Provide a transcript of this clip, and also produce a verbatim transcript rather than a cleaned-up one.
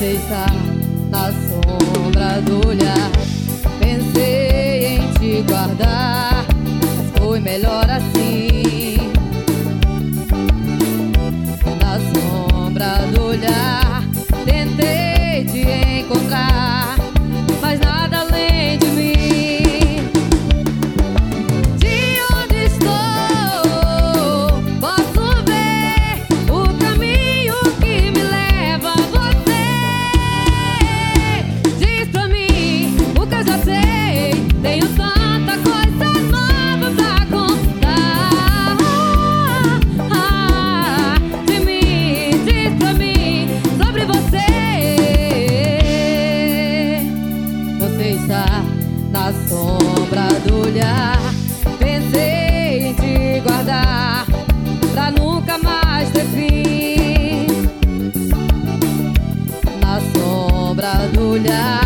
Você está na sombra do olhar. Pensei em te guardar, mas foi melhor assim. Na sombra do olhar, tentei te encontrar, mas nada além de mim. De onde estou, posso ver o caminho que me leva a você. Diz pra mim o que eu já sei, tenho tanta coisa nova pra contar. Ah, de mim, diz pra mim sobre você. Você está na sombra do olhar. Pensei em te guardar pra nunca mais ter fim. Na sombra do olhar.